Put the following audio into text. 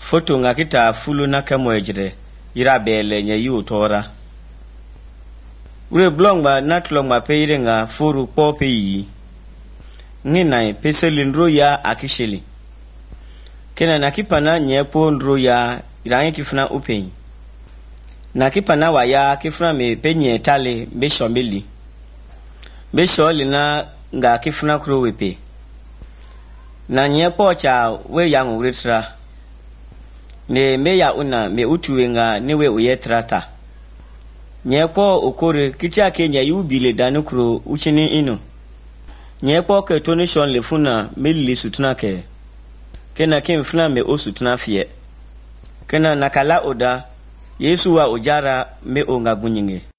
foto nga kita fulu na kemwejre ira bele nye yu tora. Ure blong ba natlong ma peire nga furu pope yi. Nginai pese lindro ya akisheli. Kena nakipana nye po ndro ya irangi kifuna upeni. Nakipana wa ya kifuna me penye tale besho mbili. Besho lina nga kifuna kuro wepe. Na nye po cha we yang uritra. Ne me ya una me utuwe nga newe uyetrata. Nye po ukore kitia kenya yubile danukro uchini ino. Nye po ke tonishon le funa me li sutuna ke. Kena kem funa me o sutuna fie. Kena nakala oda Yesu wa ujara me o nga bunyinge.